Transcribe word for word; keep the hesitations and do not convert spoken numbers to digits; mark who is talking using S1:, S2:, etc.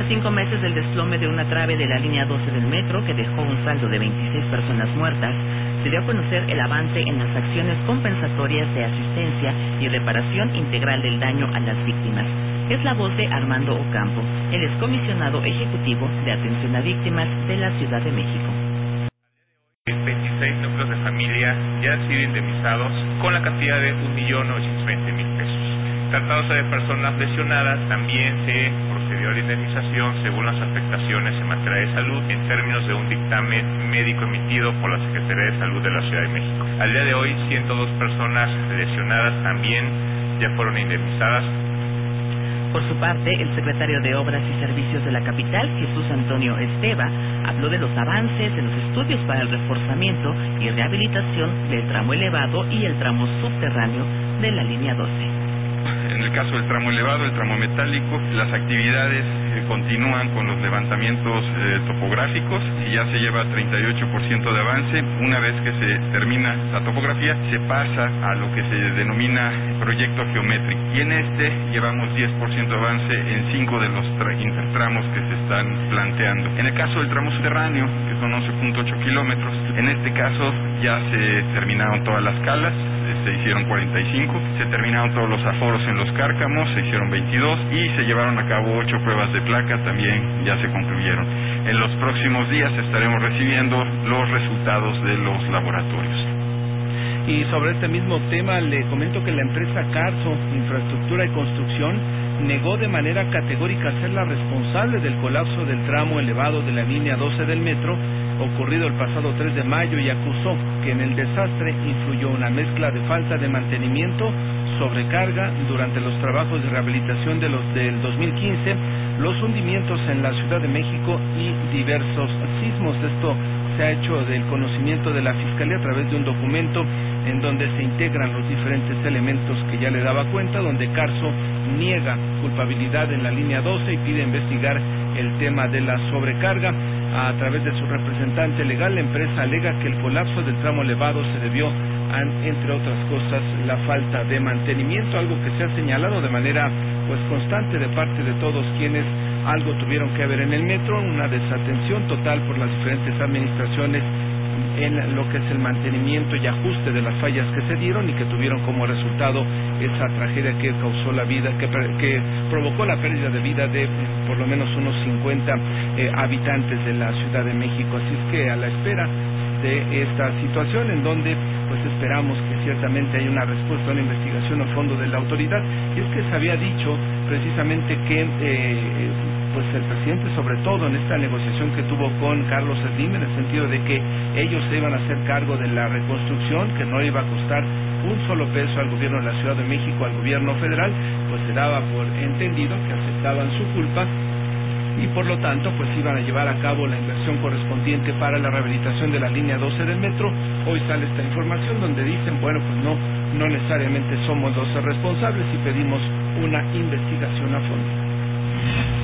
S1: cinco meses del desplome de una trave de la línea doce del metro, que dejó un saldo de veintiséis personas muertas, se dio a conocer el avance en las acciones compensatorias de asistencia y reparación integral del daño a las víctimas. Es la voz de Armando Ocampo, el excomisionado ejecutivo de atención a víctimas de la Ciudad de México.
S2: veintiséis núcleos de familia ya han sido indemnizados con la cantidad de un millón novecientos veinte mil pesos. Tratándose de personas lesionadas, también se procedió a la indemnización según las afectaciones en materia de salud en términos de un dictamen médico emitido por la Secretaría de Salud de la Ciudad de México. Al día de hoy, ciento dos personas lesionadas también ya fueron indemnizadas.
S1: Por su parte, el secretario de Obras y Servicios de la capital, Jesús Antonio Esteva, habló de los avances en los estudios para el reforzamiento y rehabilitación del tramo elevado y el tramo subterráneo de la línea doce.
S3: En el caso del tramo elevado, el tramo metálico, las actividades eh, continúan con los levantamientos eh, topográficos y ya se lleva treinta y ocho por ciento de avance. Una vez que se termina la topografía, se pasa a lo que se denomina proyecto geométrico. Y en este llevamos diez por ciento de avance en cinco de los intertramos que se están planteando. En el caso del tramo subterráneo, que son once punto ocho kilómetros, en este caso ya se terminaron todas las calas, se hicieron cuarenta y cinco, se terminaron todos los aforos en los cárcamos, se hicieron veintidós y se llevaron a cabo ocho pruebas de placa, también ya se concluyeron. En los próximos días estaremos recibiendo los resultados de los laboratorios.
S4: Y sobre este mismo tema le comento que la empresa Carso, Infraestructura y Construcción, negó de manera categórica ser la responsable del colapso del tramo elevado de la línea doce del metro, ocurrido el pasado tres de mayo, y acusó que en el desastre influyó una mezcla de falta de mantenimiento, sobrecarga durante los trabajos de rehabilitación de los del dos mil quince, los hundimientos en la Ciudad de México y diversos sismos. Esto se ha hecho del conocimiento de la Fiscalía a través de un documento en donde se integran los diferentes elementos que ya le daba cuenta, donde Carso niega culpabilidad en la línea doce y pide investigar el tema de la sobrecarga. A través de su representante legal, la empresa alega que el colapso del tramo elevado se debió a, entre otras cosas, la falta de mantenimiento, algo que se ha señalado de manera pues constante de parte de todos quienes algo tuvieron que ver en el metro, una desatención total por las diferentes administraciones en lo que es el mantenimiento y ajuste de las fallas que se dieron y que tuvieron como resultado esa tragedia que causó la vida, que, que provocó la pérdida de vida de por lo menos unos cincuenta eh, habitantes de la Ciudad de México. Así es que a la espera de esta situación, en donde pues esperamos que ciertamente haya una respuesta, una investigación a fondo de la autoridad. Y es que se había dicho precisamente que eh, pues el presidente, sobre todo en esta negociación que tuvo con Carlos Slim, en el sentido de que ellos se iban a hacer cargo de la reconstrucción, que no iba a costar un solo peso al gobierno de la Ciudad de México, al gobierno federal, pues se daba por entendido que aceptaban su culpa y por lo tanto pues iban a llevar a cabo la inversión correspondiente para la rehabilitación de la línea doce del metro. Hoy sale esta información donde dicen, bueno, pues no, no necesariamente somos los responsables y pedimos una investigación a fondo.